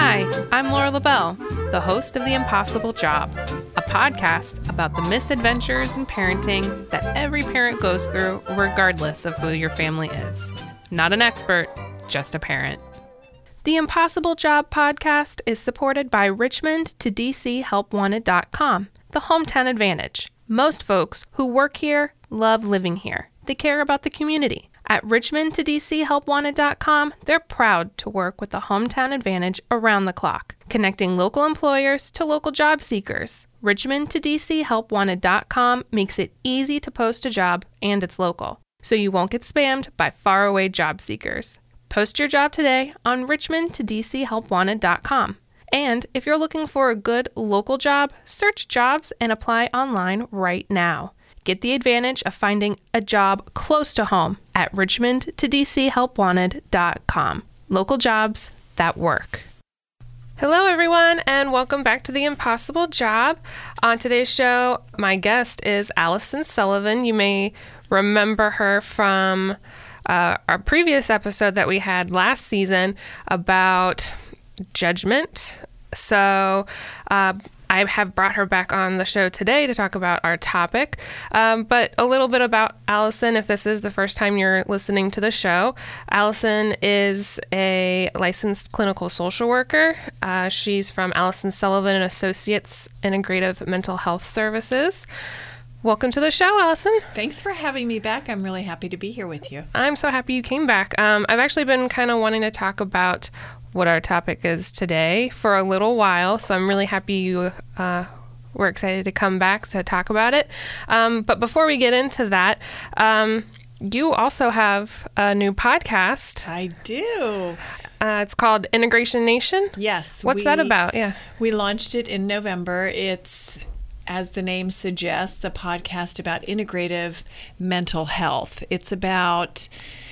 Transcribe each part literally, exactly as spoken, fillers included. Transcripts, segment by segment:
Hi, I'm Laura LaBelle, the host of The Impossible Job, a podcast about the misadventures in parenting that every parent goes through regardless of who your family is. Not an expert, just a parent. The Impossible Job podcast is supported by Richmond to D C Help Wanted dot com, the hometown advantage. Most folks who work here love living here. They care about the community. At Richmond to D C Help Wanted dot com, they're proud to work with the hometown advantage around the clock, connecting local employers to local job seekers. Richmond to D C Help Wanted dot com makes it easy to post a job, and it's local, so you won't get spammed by faraway job seekers. Post your job today on Richmond to D C Help Wanted dot com. And if you're looking for a good local job, search jobs and apply online right now. Get the advantage of finding a job close to home at Richmond to D C Help Wanted dot com. Local jobs that work. Hello, everyone, and welcome back to The Impossible Job. On today's show, my guest is Allison Sullivan. You may remember her from uh, our previous episode that we had last season about judgment. So, uh, I have brought her back on the show today to talk about our topic, um, but a little bit about Allison, if this is the first time you're listening to the show. Allison is a licensed clinical social worker. Uh, she's from Allison Sullivan and Associates Integrative Mental Health Services. Welcome to the show, Allison. Thanks for having me back. I'm really happy to be here with you. I'm so happy you came back. Um, I've actually been kind of wanting to talk about what our topic is today for a little while, so I'm really happy you uh, were excited to come back to talk about it. Um, but before we get into that, um, you also have a new podcast. I do. Uh, it's called Integration Nation. Yes. What's we, that about? Yeah. We launched it in November. It's, as the name suggests, a podcast about integrative mental health. It's about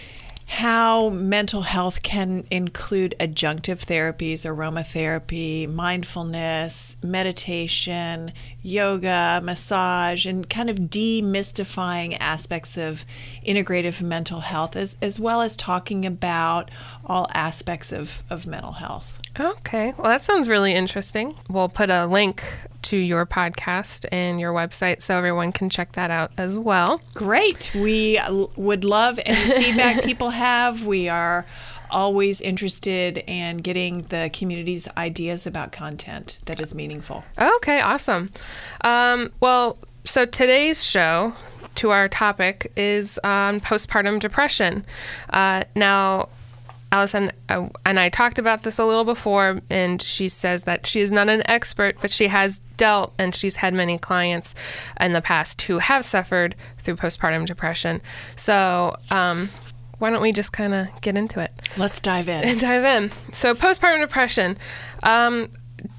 how mental health can include adjunctive therapies, aromatherapy, mindfulness, meditation, yoga, massage, and kind of demystifying aspects of integrative mental health, as, as well as talking about all aspects of, of mental health. Okay. Well, that sounds really interesting. We'll put a link to your podcast and your website so everyone can check that out as well. Great. We would love any feedback people have. We are always interested in getting the community's ideas about content that is meaningful. Okay, awesome. Um, well, so today's show, to our topic, is on postpartum depression. Uh, now, Allison uh, and I talked about this a little before, and she says that she is not an expert, but she has dealt and she's had many clients in the past who have suffered through postpartum depression. So um, why don't we just kind of get into it? Let's dive in. dive in. So postpartum depression. Um,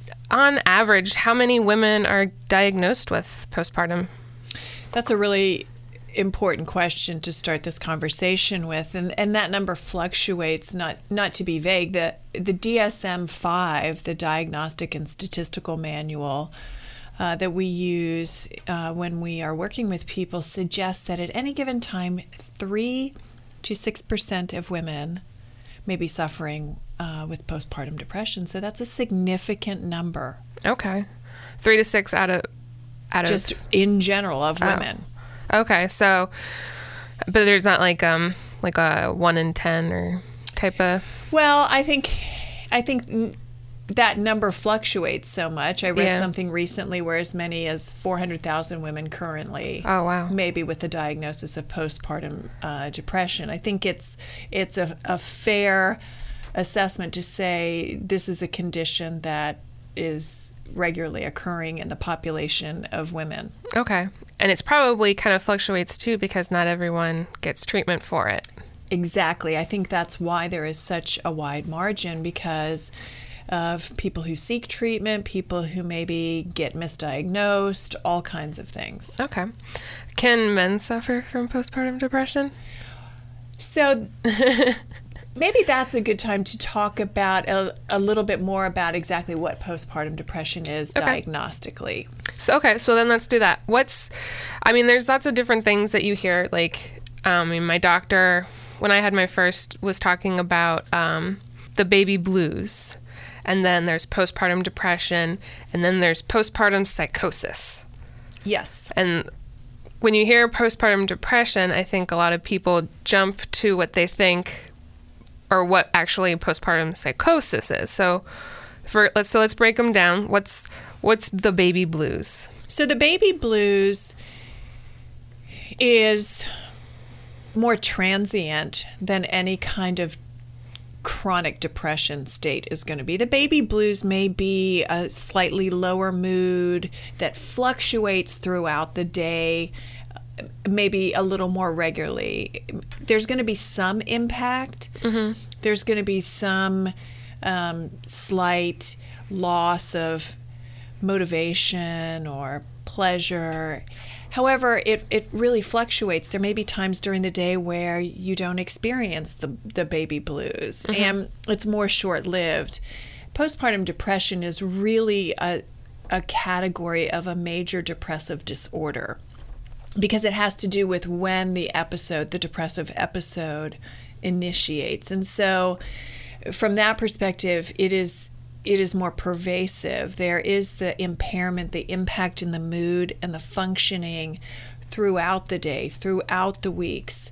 on average, how many women are diagnosed with postpartum? That's a really important question to start this conversation with, and and that number fluctuates. Not not to be vague, the the D S M five, the Diagnostic and Statistical Manual uh, that we use uh, when we are working with people, suggests that at any given time, three to six percent of women may be suffering uh, with postpartum depression. So that's a significant number. Okay, three to six out of out of just in general of women. Oh. Okay, so, but there's not like um like a one in ten or type of. Well, I think, I think that number fluctuates so much. I read yeah. something recently where as many as four hundred thousand women currently, oh wow, maybe with the diagnosis of postpartum uh, depression. I think it's it's a, a fair assessment to say this is a condition that is regularly occurring in the population of women. Okay. And it's probably kind of fluctuates too because not everyone gets treatment for it. Exactly. I think that's why there is such a wide margin, because of people who seek treatment, people who maybe get misdiagnosed, all kinds of things. Okay. Can men suffer from postpartum depression? So maybe that's a good time to talk about a, a little bit more about exactly what postpartum depression is okay. diagnostically. So, okay, so then let's do that. What's, I mean, there's lots of different things that you hear. Like, um, I mean, my doctor, when I had my first, was talking about um, the baby blues. and then there's postpartum depression, and then there's postpartum psychosis. Yes. And when you hear postpartum depression, I think a lot of people jump to what they think or what actually postpartum psychosis is. So for let's so let's break them down. What's what's the baby blues? So the baby blues is more transient than any kind of chronic depression state is going to be. The baby blues may be a slightly lower mood that fluctuates throughout the day, maybe a little more regularly. There's going to be some impact. Mm-hmm. There's going to be some um, slight loss of motivation or pleasure. However, it, it really fluctuates. There may be times during the day where you don't experience the, the baby blues, mm-hmm. and it's more short-lived. Postpartum depression is really a, a category of a major depressive disorder because it has to do with when the episode, the depressive episode, initiates. And so from that perspective, it is it is more pervasive. There is the impairment, the impact in the mood and the functioning throughout the day, throughout the weeks.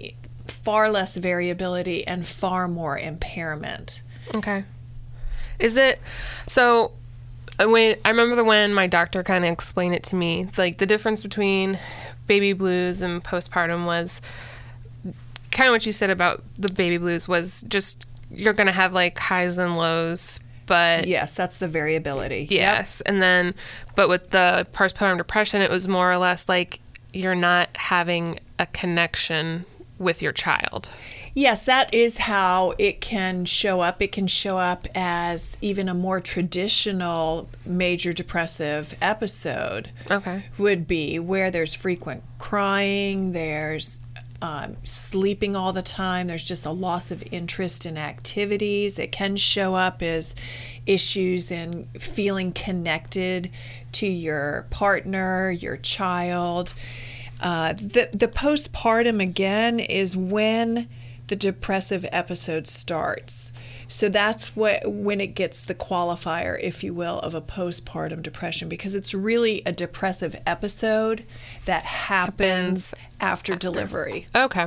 Far less variability and far more impairment. Okay. Is it, so when, I remember when my doctor kind of explained it to me, like the difference between baby blues and postpartum was kind of what you said about the baby blues was just, you're going to have like highs and lows. But yes, that's the variability. Yes. Yep. And then, but with the postpartum depression, it was more or less like you're not having a connection with your child. Yes, that is how it can show up. It can show up as even a more traditional major depressive episode. Okay. Would be where there's frequent crying, there's Um, sleeping all the time. There's just a loss of interest in activities. It can show up as issues in feeling connected to your partner, your child. Uh, the, the postpartum, again, is when the depressive episode starts. So that's what when it gets the qualifier, if you will, of a postpartum depression, because it's really a depressive episode that happens after, after delivery. Okay.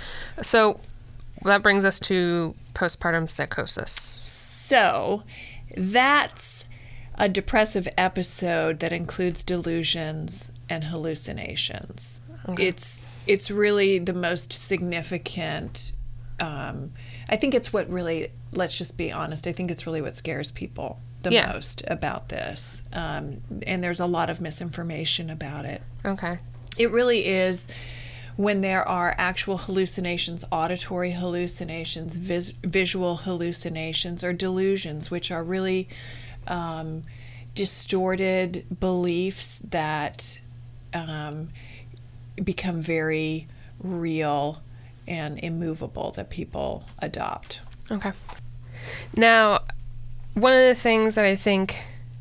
So that brings us to postpartum psychosis. So that's a depressive episode that includes delusions and hallucinations. Okay. It's it's really the most significant. Um, I think it's what really, let's just be honest, I think it's really what scares people the yeah. most about this. Um, and there's a lot of misinformation about it. Okay. It really is when there are actual hallucinations, auditory hallucinations, vis- visual hallucinations, or delusions, which are really um, distorted beliefs that um, become very real and immovable that people adopt. Okay. Now, one of the things that I think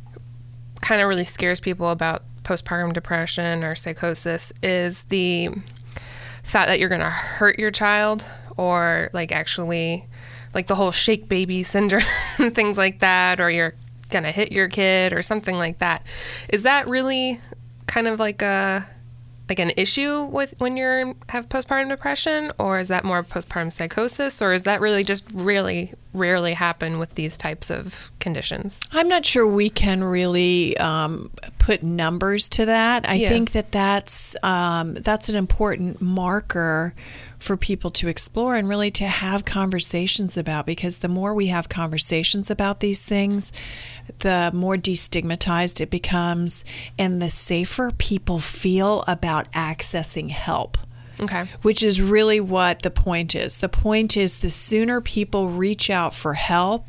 kind of really scares people about postpartum depression or psychosis is the thought that you're going to hurt your child, or like actually like the whole shake baby syndrome, things like that, or you're going to hit your kid or something like that. Is that really kind of like a like an issue with when you have postpartum depression, or is that more postpartum psychosis, or is that really just really rarely happen with these types of conditions? I'm not sure we can really um, put numbers to that. I yeah. think that that's um, that's an important marker for people to explore and really to have conversations about, because the more we have conversations about these things, the more destigmatized it becomes and the safer people feel about accessing help. Okay. Which is really what the point is. The point is the sooner people reach out for help,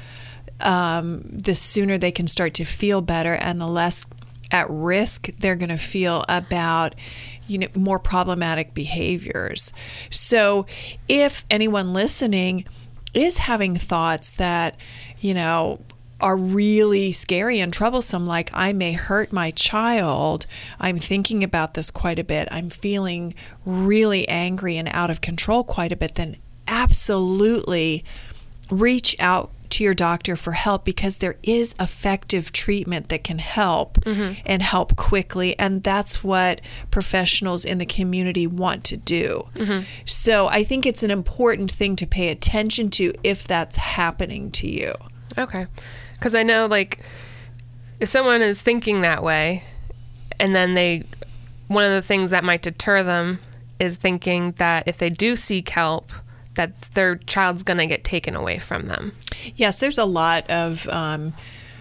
um, the sooner they can start to feel better, and the less at risk they're going to feel about you know, more problematic behaviors. So if anyone listening is having thoughts that, you know, are really scary and troublesome, like I may hurt my child, I'm thinking about this quite a bit, I'm feeling really angry and out of control quite a bit, then absolutely reach out to your doctor for help, because there is effective treatment that can help mm-hmm. and help quickly. And that's what professionals in the community want to do. Mm-hmm. So I think it's an important thing to pay attention to if that's happening to you. Okay. Because I know, like, if someone is thinking that way, and then they, one of the things that might deter them is thinking that if they do seek help, that their child's going to get taken away from them. Yes, there's a lot of um,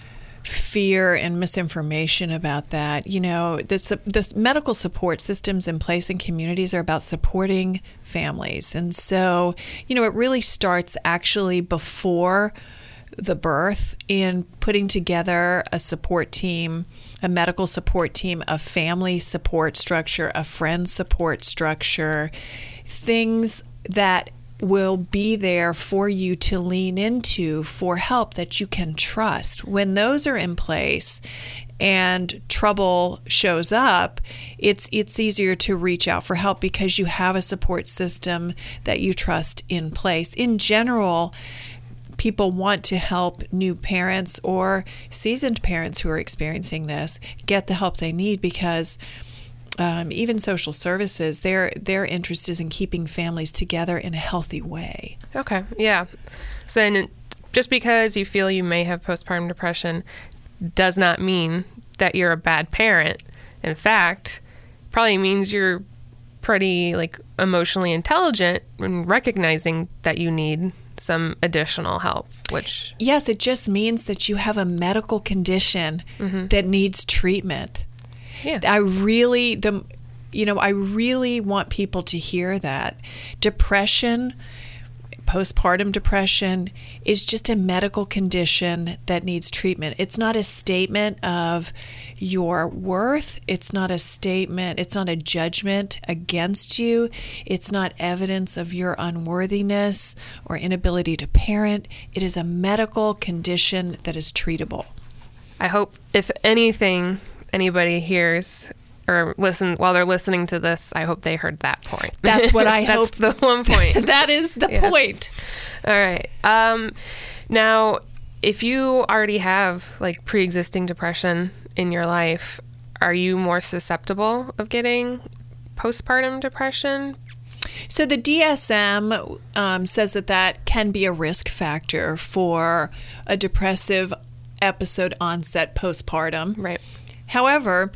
fear and misinformation about that. You know, the, the medical support systems in place in communities are about supporting families. And so, you know, it really starts actually before the birth in putting together a support team, a medical support team, a family support structure, a friend support structure, things that will be there for you to lean into for help that you can trust. When those are in place and trouble shows up, it's it's easier to reach out for help because you have a support system that you trust in place. In general, people want to help new parents or seasoned parents who are experiencing this get the help they need, because um, even social services, their their interest is in keeping families together in a healthy way. Okay, yeah. So then just because you feel you may have postpartum depression does not mean that you're a bad parent. In fact, probably means you're pretty like emotionally intelligent and recognizing that you need some additional help, which... Yes, it just means that you have a medical condition mm-hmm. that needs treatment. Yeah. I really, the, you know, I really want people to hear that. Depression, postpartum depression, is just a medical condition that needs treatment. It's not a statement of your worth. It's not a statement. It's not a judgment against you. It's not evidence of your unworthiness or inability to parent. It is a medical condition that is treatable. I hope, if anything, anybody hears or listen while they're listening to this, I hope they heard that point. That's what I That's hope. That's the one point. That is the yeah. point. All right. Um, now, if you already have like pre-existing depression in your life, are you more susceptible of getting postpartum depression? So the D S M um, says that that can be a risk factor for a depressive episode onset postpartum. Right. However,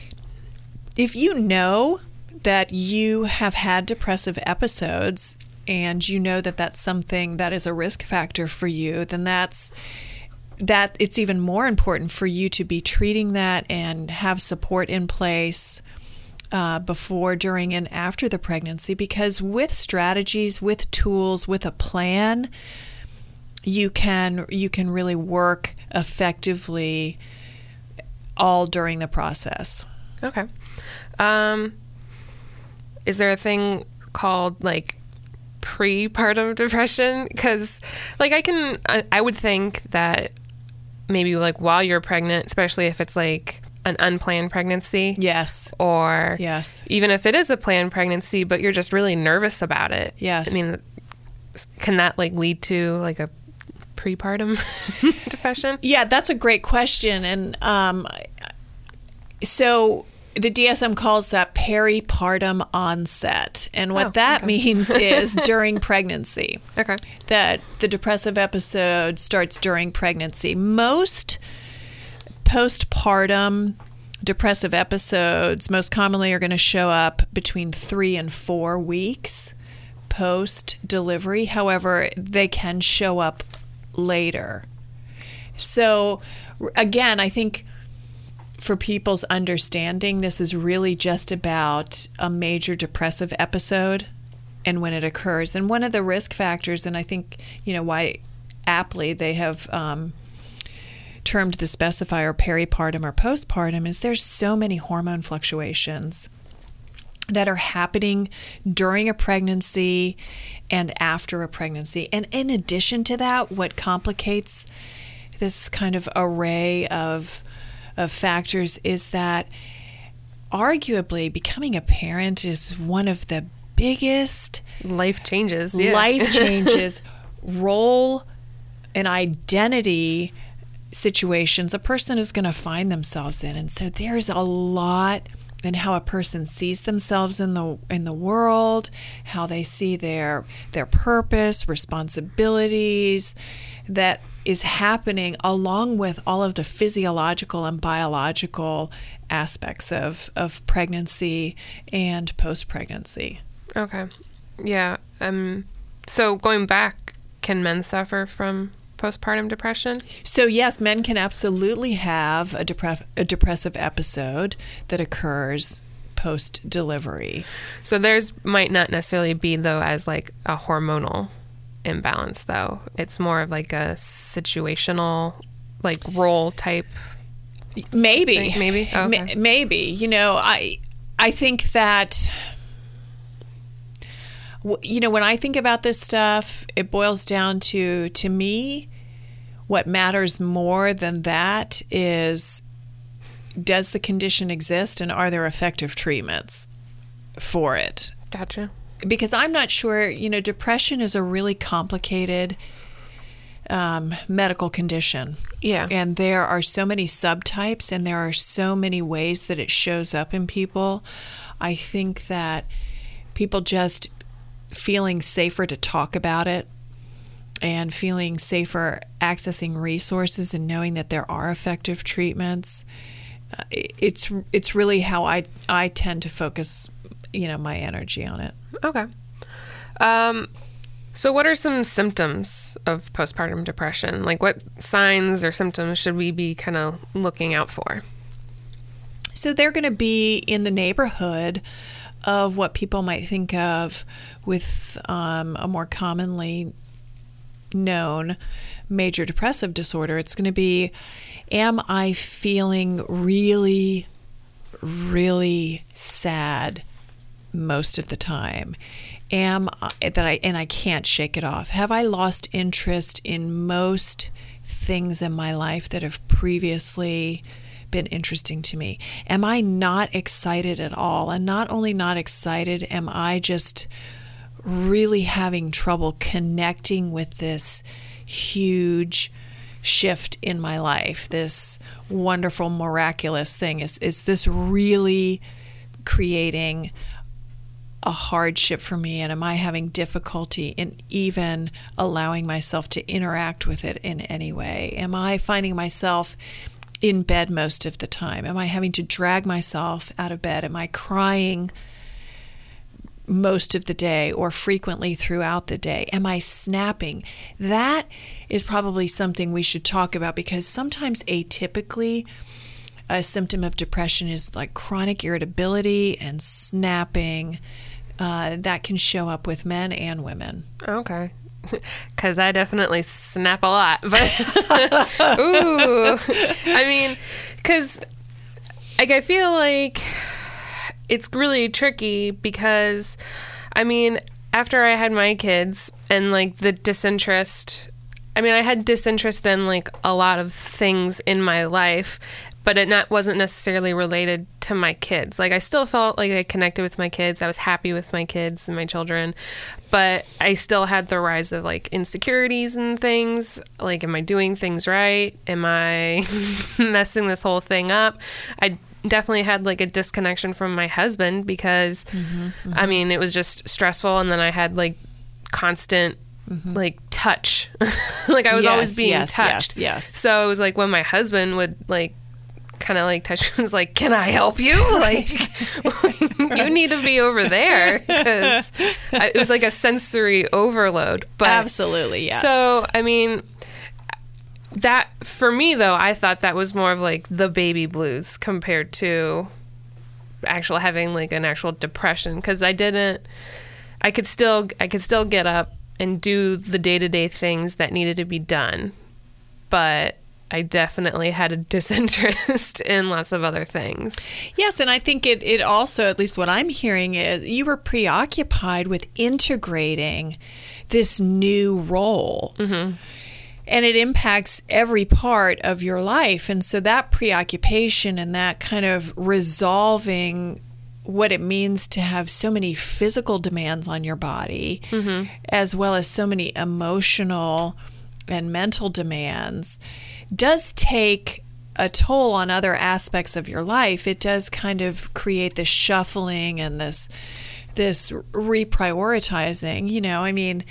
if you know that you have had depressive episodes and you know that that's something that is a risk factor for you, then that's that it's even more important for you to be treating that and have support in place uh, before, during, and after the pregnancy. Because with strategies, with tools, with a plan, you can you can really work effectively all during the process. Okay. Um, is there a thing called like prepartum depression? Because like I can, I, I would think that maybe like while you're pregnant, especially if it's like an unplanned pregnancy. Yes. Or yes. even if it is a planned pregnancy, but you're just really nervous about it. Yes. I mean, can that like lead to like a prepartum depression? Yeah, that's a great question. And um, so the D S M calls that peripartum onset. And what oh, that okay. means is during pregnancy. Okay. That the depressive episode starts during pregnancy. Most postpartum depressive episodes most commonly are going to show up between three and four weeks post-delivery. However, they can show up later. So again, I think for people's understanding, this is really just about a major depressive episode and when it occurs. And one of the risk factors, and I think, you know, why aptly they have um, termed the specifier peripartum or postpartum, is there's so many hormone fluctuations that are happening during a pregnancy and after a pregnancy. And in addition to that, what complicates this kind of array of of factors is that arguably becoming a parent is one of the biggest life changes, yeah. life changes, role an identity situations a person is going to find themselves in. And so there's a lot in how a person sees themselves in the in the world, how they see their their purpose, responsibilities, that is happening along with all of the physiological and biological aspects of, of pregnancy and post-pregnancy. Okay. Yeah. Um. So going back, can men suffer from postpartum depression? So yes, men can absolutely have a, depre- a depressive episode that occurs post-delivery. So theirs might not necessarily be, though, as like a hormonal imbalance, though. It's more of like a situational, like role type. Maybe. Thing? Maybe? Oh, okay. Ma- maybe. You know, I I think that, you know, when I think about this stuff, it boils down to, to me, what matters more than that is, does the condition exist and are there effective treatments for it? Gotcha. Because I'm not sure, you know, depression is a really complicated um, medical condition. Yeah. And there are so many subtypes and there are so many ways that it shows up in people. I think that people just feeling safer to talk about it and feeling safer accessing resources and knowing that there are effective treatments, uh, it's it's really how I I tend to focus, you know, my energy on it. Okay. Um, so what are some symptoms of postpartum depression? Like what signs or symptoms should we be kind of looking out for? So they're going to be in the neighborhood of what people might think of with um, a more commonly known major depressive disorder. It's going to be, am I feeling really, really sad most of the time? Am I, that I and I can't shake it off? Have I lost interest in most things in my life that have previously been interesting to me? Am I not excited at all? And not only not excited, am I just really having trouble connecting with this huge shift in my life, this wonderful, miraculous thing? Is, is this really creating a hardship for me? And am I having difficulty in even allowing myself to interact with it in any way? Am I finding myself in bed most of the time? Am I having to drag myself out of bed? Am I crying most of the day or frequently throughout the day? Am I snapping? That is probably something we should talk about, because sometimes atypically a symptom of depression is like chronic irritability and snapping. Uh, that can show up with men and women. Okay. Because I definitely snap a lot. But, ooh. I mean, because like, I feel like it's really tricky because, I mean, after I had my kids and like the disinterest, I mean, I had disinterest in like a lot of things in my life, but it not wasn't necessarily related to my kids. Like I still felt like I connected with my kids. I was happy with my kids and my children, but I still had the rise of like insecurities and things. Like, am I doing things right? Am I messing this whole thing up? I definitely had like a disconnection from my husband because, mm-hmm, mm-hmm. I mean, it was just stressful. And then I had like constant mm-hmm. like touch. Like I was yes, always being yes, touched. Yes, yes. So it was like when my husband would like kind of like touch me, was like, can I help you? Like, you need to be over there, because it was like a sensory overload. But absolutely, yes. So, I mean, that for me though, I thought that was more of like the baby blues compared to actual having like an actual depression, because I didn't, I could still, I could still get up and do the day-to-day things that needed to be done, but I definitely had a disinterest in lots of other things. Yes, and I think it, it also, at least what I'm hearing, is you were preoccupied with integrating this new role. Mm-hmm. And it impacts every part of your life. And so that preoccupation and that kind of resolving what it means to have so many physical demands on your body, mm-hmm. as well as so many emotional and mental demands does take a toll on other aspects of your life. It does kind of create this shuffling and this this reprioritizing. You know, I mean,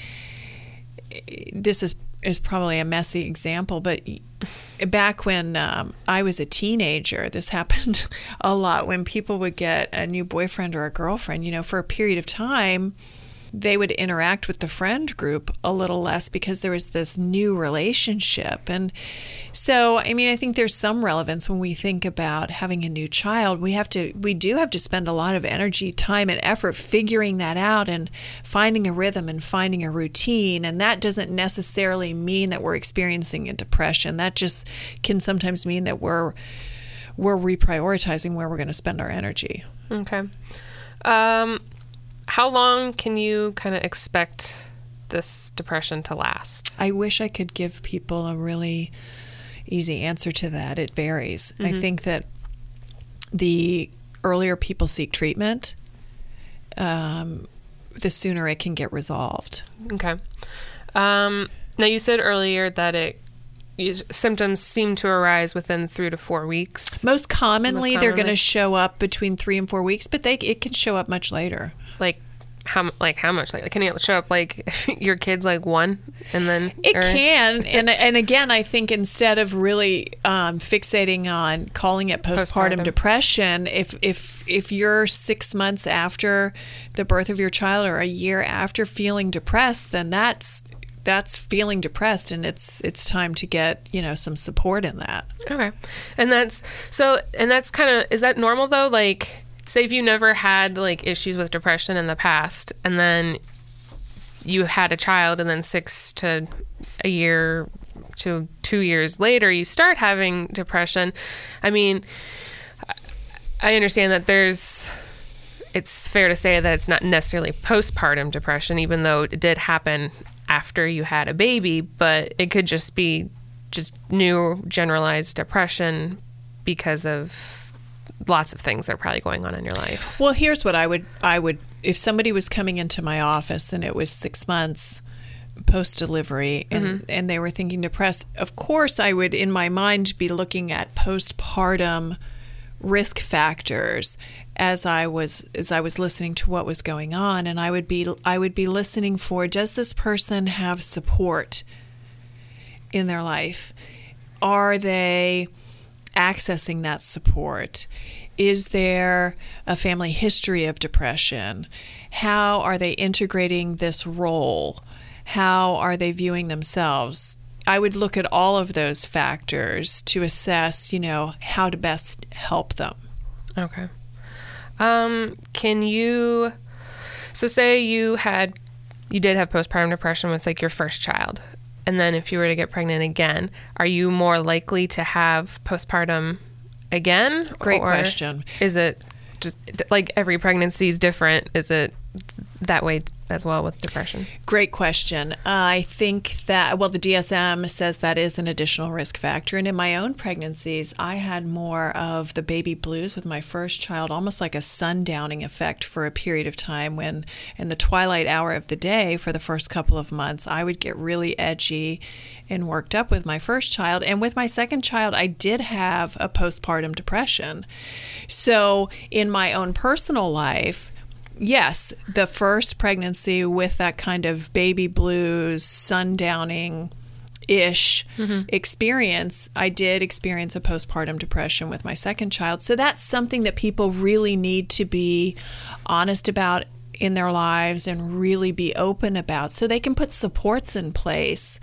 this is is probably a messy example, but back when um, I was a teenager, this happened a lot. When people would get a new boyfriend or a girlfriend, you know, for a period of time, they would interact with the friend group a little less because there was this new relationship. And so, I mean, I think there's some relevance when we think about having a new child. We have to, we do have to spend a lot of energy, time, and effort figuring that out and finding a rhythm and finding a routine. And that doesn't necessarily mean that we're experiencing a depression. That just can sometimes mean that we're we're reprioritizing where we're going to spend our energy. Okay. Um, how long can you kind of expect this depression to last? I wish I could give people a really easy answer to that. It varies. Mm-hmm. I think that the earlier people seek treatment, um, the sooner it can get resolved. Okay. Um, now, you said earlier that it you, symptoms seem to arise within three to four weeks. Most commonly, Most commonly. they're going to show up between three and four weeks, but they it can show up much later. Like how like how much? Like can it show up like if your kid's like one and then it or? can and and again I think instead of really um, fixating on calling it postpartum, postpartum depression, if if if you're six months after the birth of your child or a year after feeling depressed, then that's that's feeling depressed, and it's it's time to get, you know, some support in that. Okay. And that's so and that's kind of, is that normal though? Like, say if you never had like issues with depression in the past and then you had a child and then six to a year to two years later you start having depression. I mean, I understand that there's it's fair to say that it's not necessarily postpartum depression, even though it did happen after you had a baby, but it could just be just new generalized depression because of lots of things that are probably going on in your life. Well, here's what I would, I would, if somebody was coming into my office and it was six months post-delivery and, mm-hmm. and they were thinking depressed, of course I would, in my mind, be looking at postpartum risk factors as I was as I was listening to what was going on, and I would be I would be listening for, does this person have support in their life? Are they accessing that support? Is there a family history of depression? How are they integrating this role? How are they viewing themselves? I would look at all of those factors to assess, you know, how to best help them. Okay. Um, can you, so say you had, you did have postpartum depression with like your first child, and then if you were to get pregnant again, are you more likely to have postpartum again? Great question. Is it just like every pregnancy is different? Is it that way as well with depression? Great question. Uh, I think that, well, the D S M says that is an additional risk factor. And in my own pregnancies, I had more of the baby blues with my first child, almost like a sundowning effect for a period of time when in the twilight hour of the day for the first couple of months, I would get really edgy and worked up with my first child. And with my second child, I did have a postpartum depression. So in my own personal life, yes, the first pregnancy with that kind of baby blues, sundowning-ish mm-hmm. experience, I did experience a postpartum depression with my second child. So that's something that people really need to be honest about in their lives and really be open about so they can put supports in place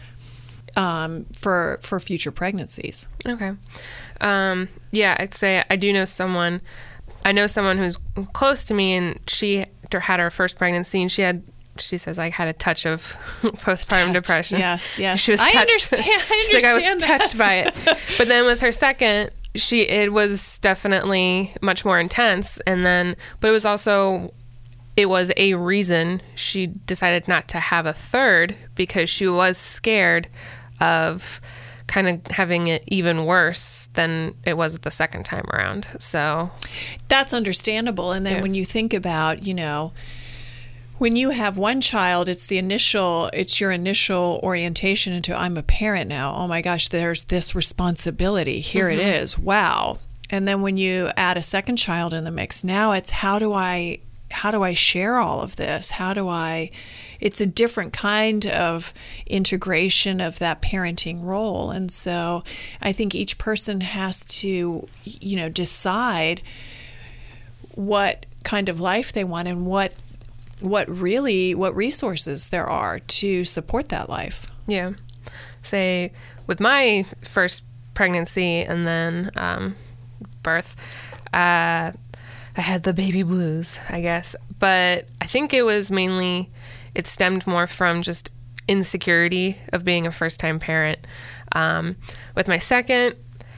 um, for for future pregnancies. Okay. Um, yeah, I'd say I do know someone... I know someone who's close to me, and she had her first pregnancy, and she had, she says, I had a touch of postpartum touch. depression. Yes, yes. She was touched. I understand. I understand. She's like, I was that. touched by it. But then with her second, she it was definitely much more intense. And then, but it was also, it was a reason she decided not to have a third because she was scared of kind of having it even worse than it was the second time around. So that's understandable. And then yeah. when you think about, you know, when you have one child, it's the initial, it's your initial orientation into, I'm a parent now. Oh my gosh, there's this responsibility. Here mm-hmm. it is. Wow. And then when you add a second child in the mix, now it's how do I, how do I share all of this? How do I, it's a different kind of integration of that parenting role. And so I think each person has to, you know, decide what kind of life they want and what what really, what resources there are to support that life. Yeah. Say, with my first pregnancy and then um, birth, uh, I had the baby blues, I guess. But I think it was mainly, it stemmed more from just insecurity of being a first-time parent. Um, with my second,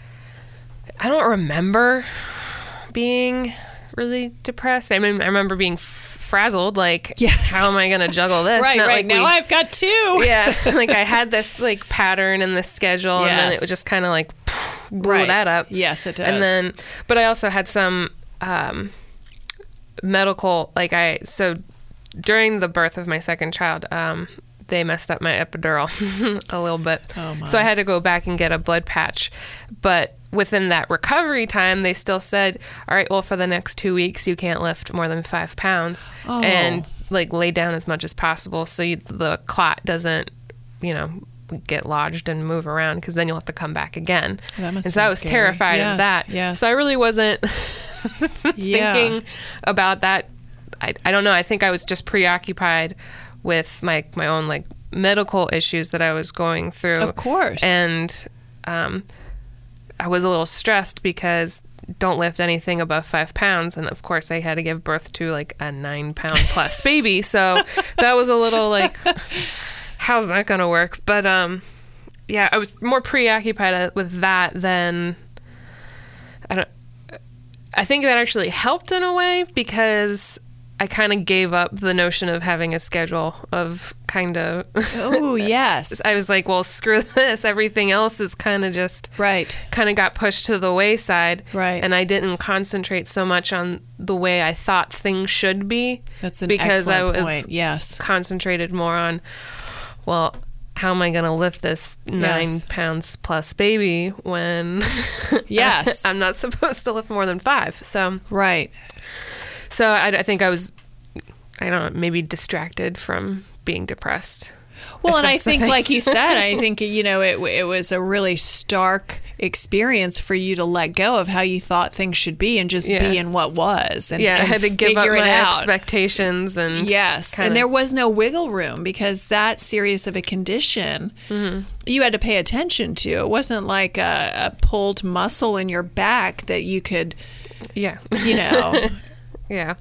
I don't remember being really depressed. I mean, I remember being frazzled, like, yes. how am I going to juggle this? right, Not right. Like now we, I've got two. yeah. Like I had this like pattern and this schedule yes. and then it was just kind of like blew right. that up. Yes, it does. And then, but I also had some um, medical, like I, so during the birth of my second child, um, they messed up my epidural a little bit. Oh my. So I had to go back and get a blood patch. But within that recovery time, they still said, all right, well, for the next two weeks, you can't lift more than five pounds oh. and like lay down as much as possible so you, the clot doesn't, you know, get lodged and move around because then you'll have to come back again. That must and so I was scary. terrified yes, of that. Yes. So I really wasn't yeah. thinking about that. I, I don't know. I think I was just preoccupied with my, my own like medical issues that I was going through. Of course. And um, I was a little stressed because don't lift anything above five pounds. And of course I had to give birth to like a nine pound plus baby. So that was a little like, how's that going to work? But um, yeah, I was more preoccupied with that than, I don't, I think that actually helped in a way because I kind of gave up the notion of having a schedule of kind of. Oh, yes. I was like, well, screw this. Everything else is kind of just. Right. Kind of got pushed to the wayside. Right. And I didn't concentrate so much on the way I thought things should be. That's an because excellent I was point. Yes. Concentrated more on, well, how am I going to lift this nine yes. pounds plus baby when yes. I'm not supposed to lift more than five? So. Right. So I, I think I was, I don't know, maybe distracted from being depressed. Well, and I think, like you said, I think, you know, it it was a really stark experience for you to let go of how you thought things should be and just yeah. be in what was. And, yeah, and I had to give up my out. expectations. and Yes, kinda... and there was no wiggle room because that serious of a condition, mm-hmm. you had to pay attention to. It wasn't like a, a pulled muscle in your back that you could, yeah, you know. yeah.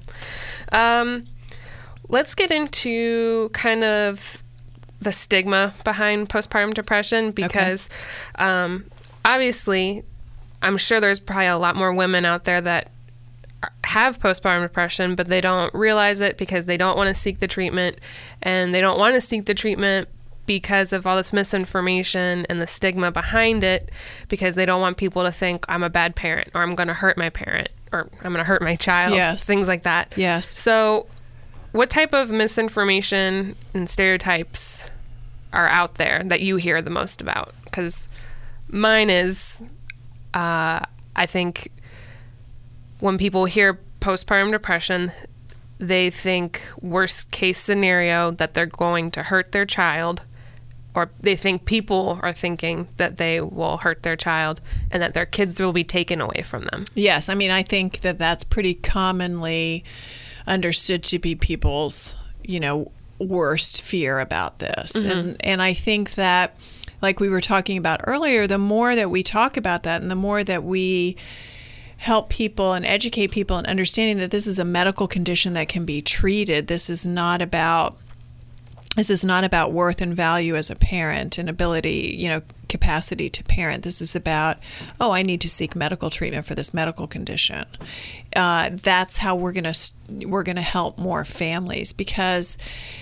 Um, let's get into kind of the stigma behind postpartum depression because okay. um, obviously I'm sure there's probably a lot more women out there that have postpartum depression, but they don't realize it because they don't want to seek the treatment, and they don't want to seek the treatment because of all this misinformation and the stigma behind it, because they don't want people to think I'm a bad parent or I'm going to hurt my parent or I'm going to hurt my child, yes. things like that. Yes. So what type of misinformation and stereotypes are out there that you hear the most about? Because mine is, uh, I think when people hear postpartum depression, they think worst case scenario that they're going to hurt their child, or they think people are thinking that they will hurt their child and that their kids will be taken away from them. Yes. I mean, I think that that's pretty commonly understood to be people's, you know, worst fear about this. Mm-hmm. And and I think that, like we were talking about earlier, the more that we talk about that and the more that we help people and educate people in understanding that this is a medical condition that can be treated, this is not about This is not about worth and value as a parent and ability, you know, capacity to parent. This is about, oh, I need to seek medical treatment for this medical condition. Uh, that's how we're gonna we're gonna help more families, because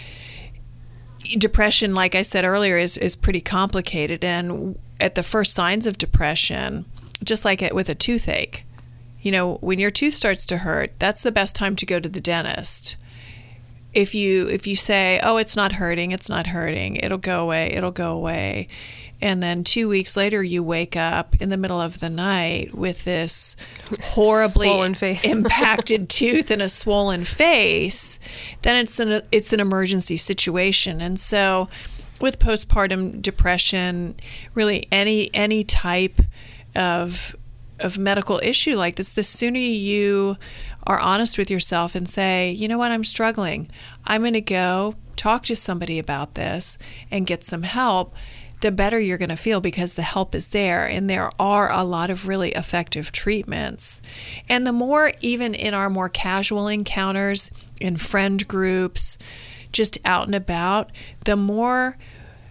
depression, like I said earlier, is is pretty complicated. And at the first signs of depression, just like it with a toothache, you know, when your tooth starts to hurt, that's the best time to go to the dentist. if you if you say, oh, it's not hurting, it's not hurting, it'll go away, it'll go away, and then two weeks later you wake up in the middle of the night with this horribly swollen face. impacted tooth and a swollen face, then it's an it's an emergency situation. And so with postpartum depression, really any any type of of medical issue like this, the sooner you are honest with yourself and say, you know what, I'm struggling, I'm going to go talk to somebody about this and get some help, the better you're going to feel, because the help is there, and there are a lot of really effective treatments. And the more, even in our more casual encounters, in friend groups, just out and about, the more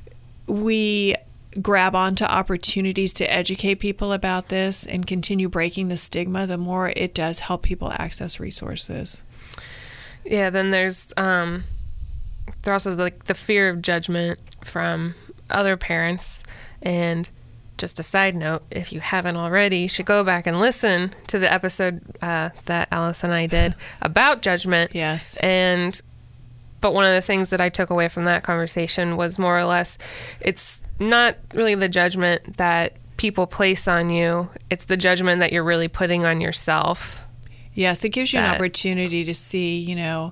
we grab onto opportunities to educate people about this and continue breaking the stigma, the more it does help people access resources. Yeah, then there's um, there's also like the fear of judgment from other parents. And just a side note, if you haven't already, you should go back and listen to the episode uh, that Alice and I did about judgment. Yes. And but one of the things that I took away from that conversation was more or less, it's not really the judgment that people place on you. It's the judgment that you're really putting on yourself. Yes, it gives you that, an opportunity to see, you know,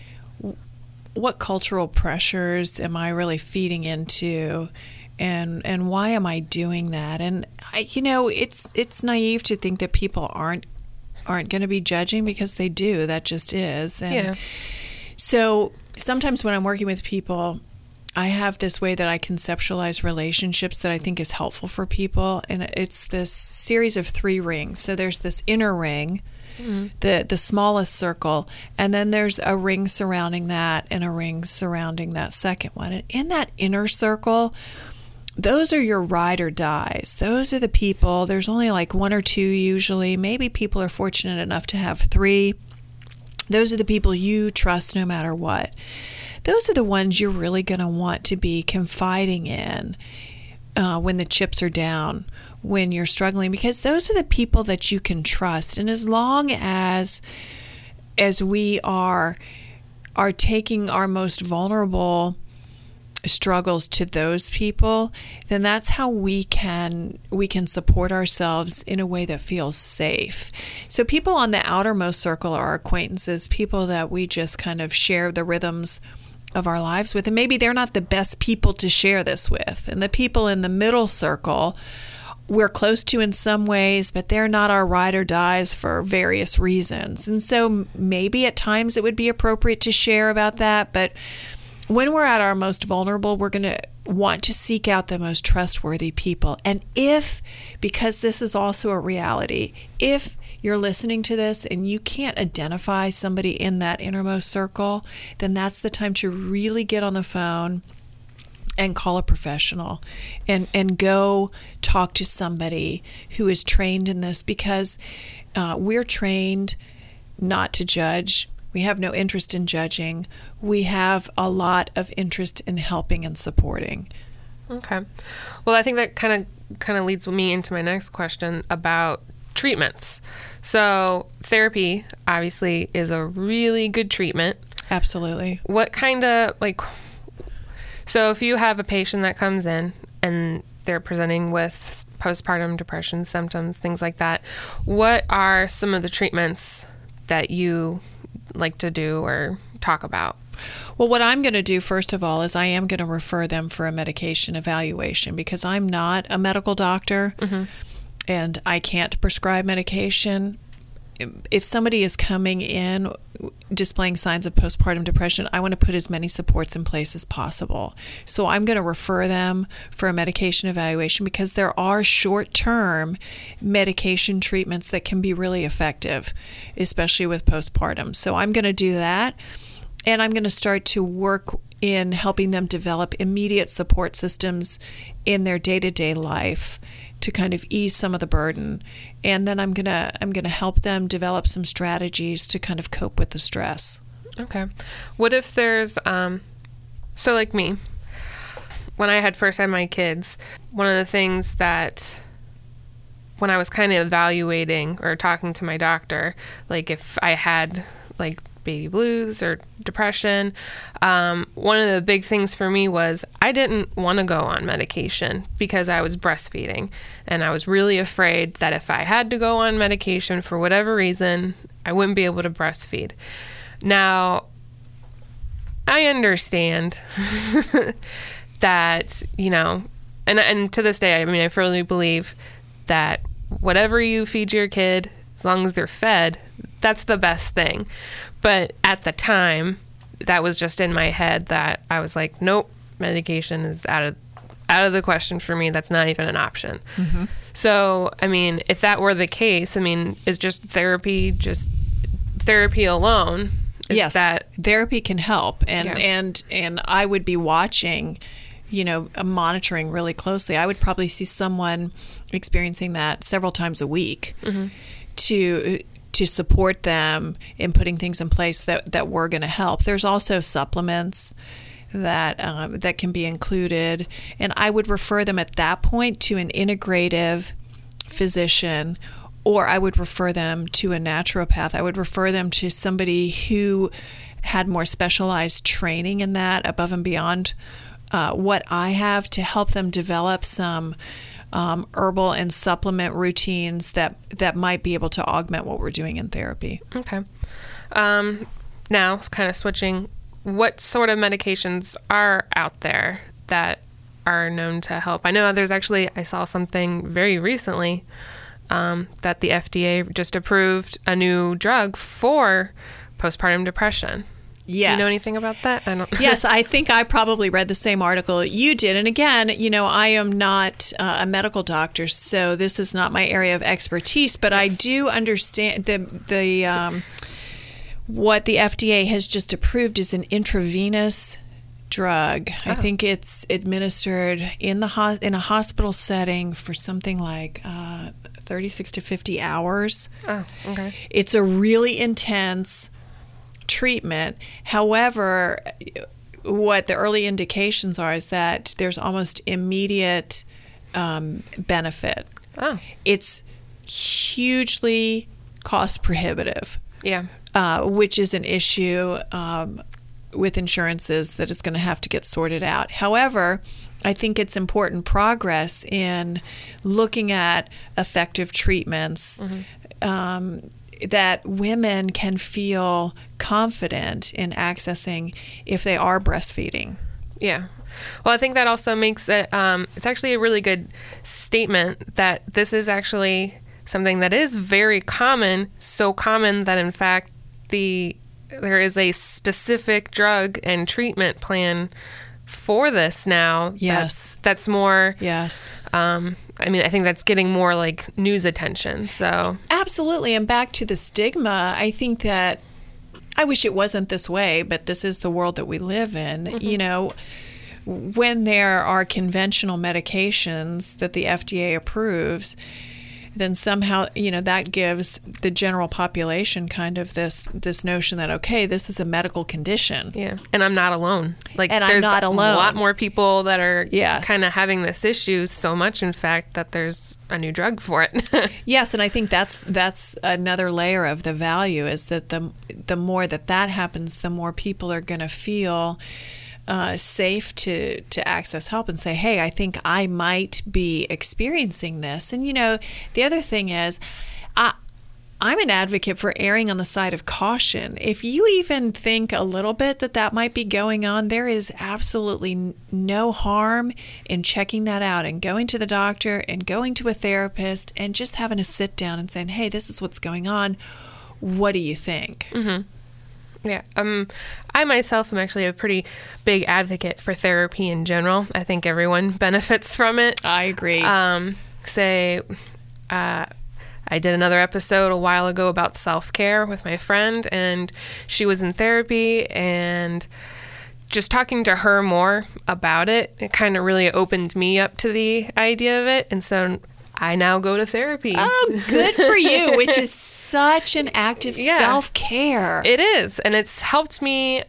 what cultural pressures am I really feeding into, and and why am I doing that? And I, you know, it's it's naive to think that people aren't aren't going to be judging, because they do. That just is. And yeah. So sometimes when I'm working with people, I have this way that I conceptualize relationships that I think is helpful for people, and it's this series of three rings. So there's this inner ring, mm-hmm. the the smallest circle, and then there's a ring surrounding that and a ring surrounding that second one. And in that inner circle, those are your ride or dies. Those are the people, there's only like one or two usually. Maybe people are fortunate enough to have three. Those are the people you trust no matter what. Those are the ones you're really going to want to be confiding in uh, when the chips are down, when you're struggling, because those are the people that you can trust. And as long as as we are are taking our most vulnerable struggles to those people, then that's how we can we can support ourselves in a way that feels safe. So people on the outermost circle are acquaintances, people that we just kind of share the rhythms of our lives with, and maybe they're not the best people to share this with. And the people in the middle circle we're close to in some ways, but they're not our ride or dies for various reasons. And so maybe at times it would be appropriate to share about that, but when we're at our most vulnerable, we're going to want to seek out the most trustworthy people. And if, because this is also a reality, if you're listening to this and you can't identify somebody in that innermost circle, then that's the time to really get on the phone and call a professional and, and go talk to somebody who is trained in this, because uh, we're trained not to judge. We have no interest in judging. We have a lot of interest in helping and supporting. Okay. Well, I think that kind of kind of leads me into my next question about treatments. So therapy obviously is a really good treatment. Absolutely. What kind of, like, so if you have a patient that comes in and they're presenting with postpartum depression symptoms, things like that, what are some of the treatments that you like to do or talk about? Well, what I'm going to do, first of all, is I am going to refer them for a medication evaluation, because I'm not a medical doctor, mm-hmm. and I can't prescribe medication. If somebody is coming in displaying signs of postpartum depression, I want to put as many supports in place as possible. So I'm going to refer them for a medication evaluation, because there are short-term medication treatments that can be really effective, especially with postpartum. So I'm going to do that, and I'm going to start to work in helping them develop immediate support systems in their day-to-day life to kind of ease some of the burden. And then I'm gonna I'm gonna help them develop some strategies to kind of cope with the stress. Okay. What if there's um so like me, when I had first had my kids, one of the things that when I was kind of evaluating or talking to my doctor, like if I had like baby blues or depression. Um, one of the big things for me was I didn't want to go on medication because I was breastfeeding. And I was really afraid that if I had to go on medication for whatever reason, I wouldn't be able to breastfeed. Now, I understand that, you know, and and to this day, I mean, I firmly believe that whatever you feed your kid, as long as they're fed, that's the best thing. But at the time, that was just in my head that I was like, nope, medication is out of out of the question for me. That's not even an option. Mm-hmm. So, I mean, if that were the case, I mean, is just therapy, just therapy alone? Is yes, that therapy can help. And, yeah. and, and I would be watching, you know, monitoring really closely. I would probably see someone experiencing that several times a week mm-hmm. to to support them in putting things in place that, that were going to help. There's also supplements that um, that can be included, and I would refer them at that point to an integrative physician, or I would refer them to a naturopath. I would refer them to somebody who had more specialized training in that above and beyond uh, what I have, to help them develop some um, herbal and supplement routines that, that might be able to augment what we're doing in therapy. Okay. Um, now, kind of switching, what sort of medications are out there that are known to help? I know there's actually, I saw something very recently um, that the F D A just approved a new drug for postpartum depression. Yes. Do you know anything about that? I don't. Yes, I think I probably read the same article you did. And again, you know, I am not uh, a medical doctor, so this is not my area of expertise, but yes. I do understand the the um, what the F D A has just approved is an intravenous drug. Oh. I think it's administered in the ho- in a hospital setting for something like uh, thirty-six to fifty hours. Oh, okay. It's a really intense treatment. However, what the early indications are is that there's almost immediate um, benefit. Oh. It's hugely cost prohibitive. Yeah. Uh, which is an issue um, with insurances that is going to have to get sorted out. However, I think it's important progress in looking at effective treatments mm-hmm. um, that women can feel confident in accessing if they are breastfeeding. Yeah. Well, I think that also makes it, um, it's actually a really good statement that this is actually something that is very common, so common that in fact the there is a specific drug and treatment plan for this now. Yes. That's, that's more. Yes. Um, I mean, I think that's getting more like news attention. So absolutely. And back to the stigma, I think that I wish it wasn't this way, but this is the world that we live in. Mm-hmm. You know, when there are conventional medications that the F D A approves, then somehow, you know, that gives the general population kind of this this notion that, okay, this is a medical condition. Yeah. And I'm not alone. Like, and there's I'm not alone. a lot more people that are yes. kind of having this issue, so much, in fact, that there's a new drug for it. Yes, and I think that's that's another layer of the value, is that the the more that that happens, the more people are going to feel Uh, safe to, to access help and say, hey, I think I might be experiencing this. And, you know, the other thing is, I, I'm an advocate for erring on the side of caution. If you even think a little bit that that might be going on, there is absolutely n- no harm in checking that out and going to the doctor and going to a therapist and just having a sit down and saying, hey, this is what's going on. What do you think? Mm-hmm. Yeah. Um, I myself am actually a pretty big advocate for therapy in general. I think everyone benefits from it. I agree. Um, say, uh, I did another episode a while ago about self-care with my friend, and she was in therapy, and just talking to her more about it, it kind of really opened me up to the idea of it. And so I now go to therapy. Oh, good for you, which is such an act of yeah, self-care. It is. And it's helped me.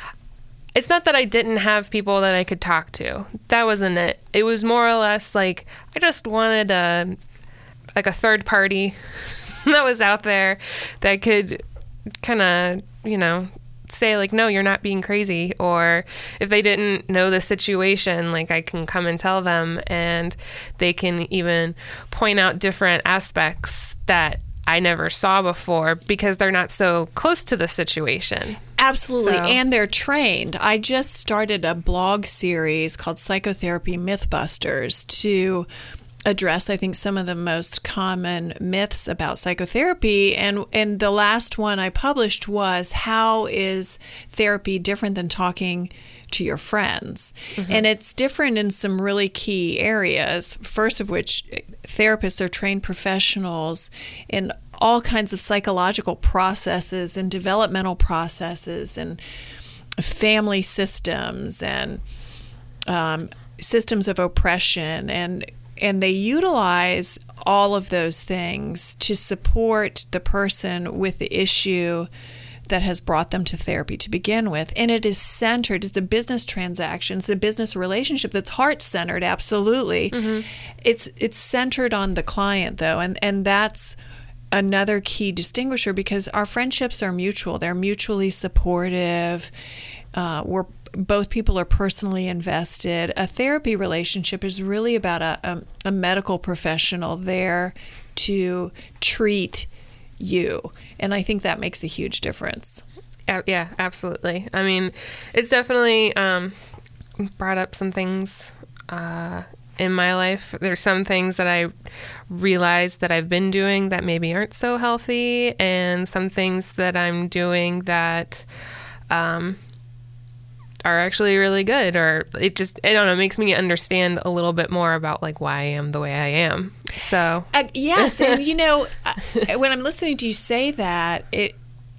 It's not that I didn't have people that I could talk to. That wasn't it. It was more or less like I just wanted a, like a third party that was out there that could kind of you know, say like, no, you're not being crazy. Or if they didn't know the situation, like I can come and tell them, and they can even point out different aspects that I never saw before because they're not so close to the situation. Absolutely. So. And they're trained. I just started a blog series called Psychotherapy Mythbusters to address, I think, some of the most common myths about psychotherapy. And and the last one I published was, how is therapy different than talking to your friends? Mm-hmm. And it's different in some really key areas, first of which therapists are trained professionals in all kinds of psychological processes and developmental processes and family systems and um, systems of oppression, and and they utilize all of those things to support the person with the issue that has brought them to therapy to begin with. And it is centered, it's a business transaction, it's a business relationship that's heart-centered, absolutely. Mm-hmm. It's it's centered on the client, though, and, and that's another key distinguisher, because our friendships are mutual. They're mutually supportive. Uh, we're both people are personally invested. A therapy relationship is really about a, a, a medical professional there to treat you. And I think that makes a huge difference. Yeah, absolutely. I mean, it's definitely um, brought up some things uh, in my life. There's some things that I realized that I've been doing that maybe aren't so healthy, and some things that I'm doing that um, are actually really good. Or it just, I don't know, makes me understand a little bit more about like why I am the way I am. So uh, yes, and you know, when I'm listening to you say that, it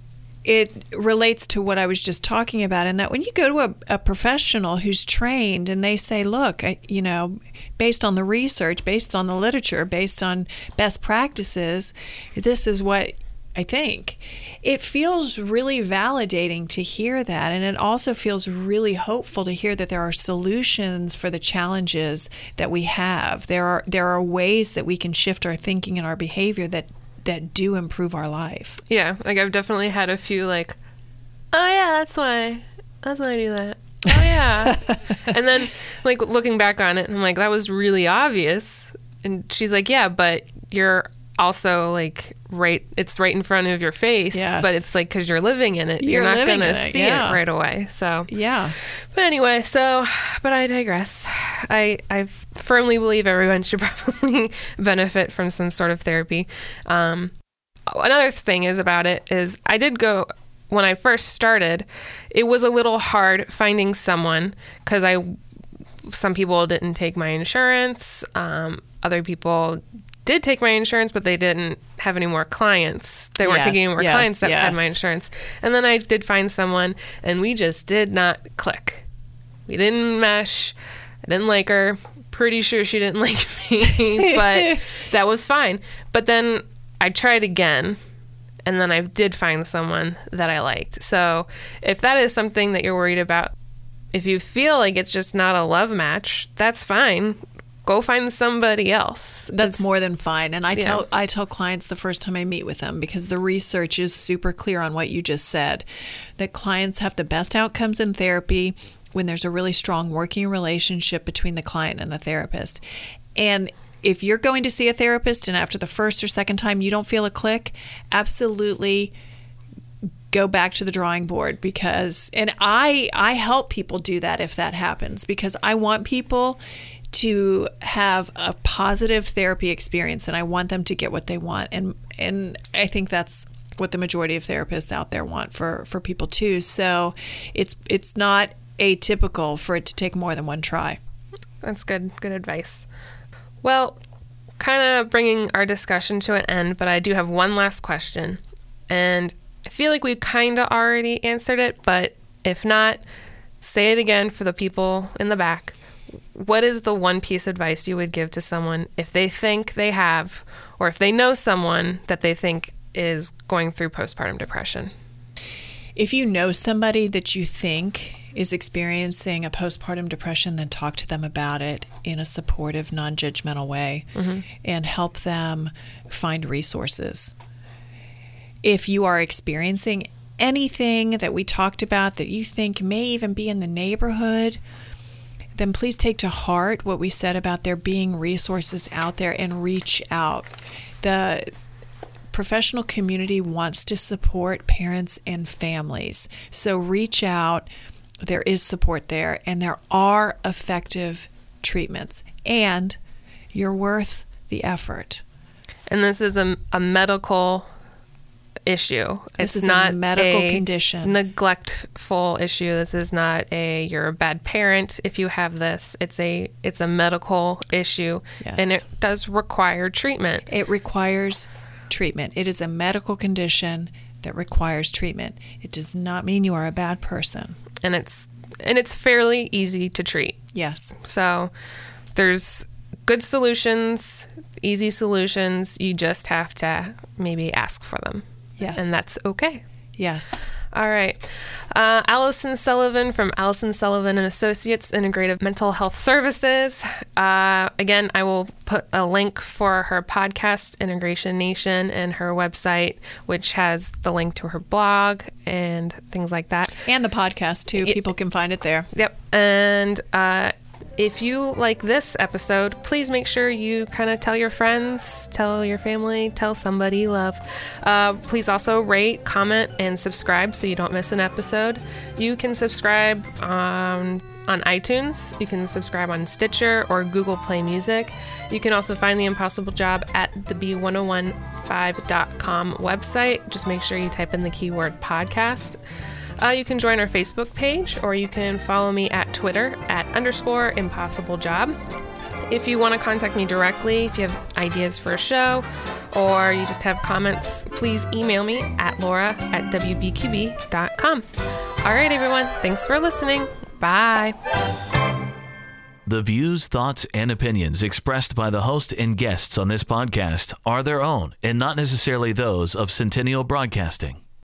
it relates to what I was just talking about, in that when you go to a, a professional who's trained and they say, look, I, you know, based on the research, based on the literature, based on best practices, this is what I think. It feels really validating to hear that, and it also feels really hopeful to hear that there are solutions for the challenges that we have. There are there are ways that we can shift our thinking and our behavior that that do improve our life. Yeah, like I've definitely had a few like, oh yeah, that's why, that's why I do that. Oh yeah. And then like looking back on it, I'm like, that was really obvious. And she's like, yeah, but you're also like right, it's right in front of your face, yes. But it's like, cause you're living in it. You're, you're not going to see yeah. it right away. So yeah. But anyway, so, but I digress. I, I firmly believe everyone should probably benefit from some sort of therapy. Um, another thing is about it is I did go, when I first started, it was a little hard finding someone, cause I, some people didn't take my insurance. Um, other people did take my insurance, but they didn't have any more clients. They weren't yes, taking any more yes, clients that yes. had my insurance. And then I did find someone, and we just did not click. We didn't mesh. I didn't like her. Pretty sure she didn't like me, but that was fine. But then I tried again, and then I did find someone that I liked. So if that is something that you're worried about, if you feel like it's just not a love match, that's fine. Go find somebody else. That's it's, more than fine. And I yeah. tell I tell clients the first time I meet with them, because the research is super clear on what you just said, that clients have the best outcomes in therapy when there's a really strong working relationship between the client and the therapist. And if you're going to see a therapist and after the first or second time you don't feel a click, absolutely go back to the drawing board, because, and I I help people do that if that happens, because I want people to have a positive therapy experience, and I want them to get what they want. And and I think that's what the majority of therapists out there want for, for people too. So it's it's not atypical for it to take more than one try. That's good, good advice. Well, kind of bringing our discussion to an end, but I do have one last question. And I feel like we kind of already answered it, but if not, say it again for the people in the back. What is the one piece of advice you would give to someone if they think they have, or if they know someone that they think is going through postpartum depression? If you know somebody that you think is experiencing a postpartum depression, then talk to them about it in a supportive, non-judgmental way, mm-hmm. and help them find resources. If you are experiencing anything that we talked about that you think may even be in the neighborhood, then please take to heart what we said about there being resources out there and reach out. The professional community wants to support parents and families. So reach out. There is support there, and there are effective treatments, and you're worth the effort. And this is a, a medical issue. This it's is not a medical a condition. neglectful issue. This is not a you're a bad parent if you have this. It's a it's a medical issue, Yes. and it does require treatment. It requires treatment. It is a medical condition that requires treatment. It does not mean you are a bad person. And it's and it's fairly easy to treat. Yes. So there's good solutions, easy solutions. You just have to maybe ask for them. Yes. And that's okay. Yes. All right. Uh, Allison Sullivan from Allison Sullivan and Associates Integrative Mental Health Services. Uh, again, I will put a link for her podcast, Integration Nation, and her website, which has the link to her blog and things like that. And the podcast, too. It- People can find it there. Yep. And uh, if you like this episode, please make sure you kind of tell your friends, tell your family, tell somebody you love. Uh, please also rate, comment, and subscribe so you don't miss an episode. You can subscribe on, on iTunes. You can subscribe on Stitcher or Google Play Music. You can also find The Impossible Job at the B one oh one five dot com website. Just make sure you type in the keyword podcast. Uh, you can join our Facebook page, or you can follow me at Twitter at underscore impossible job. If you want to contact me directly, if you have ideas for a show, or you just have comments, please email me at laura at w b q b dot com. All right, everyone. Thanks for listening. Bye. The views, thoughts, and opinions expressed by the host and guests on this podcast are their own and not necessarily those of Centennial Broadcasting.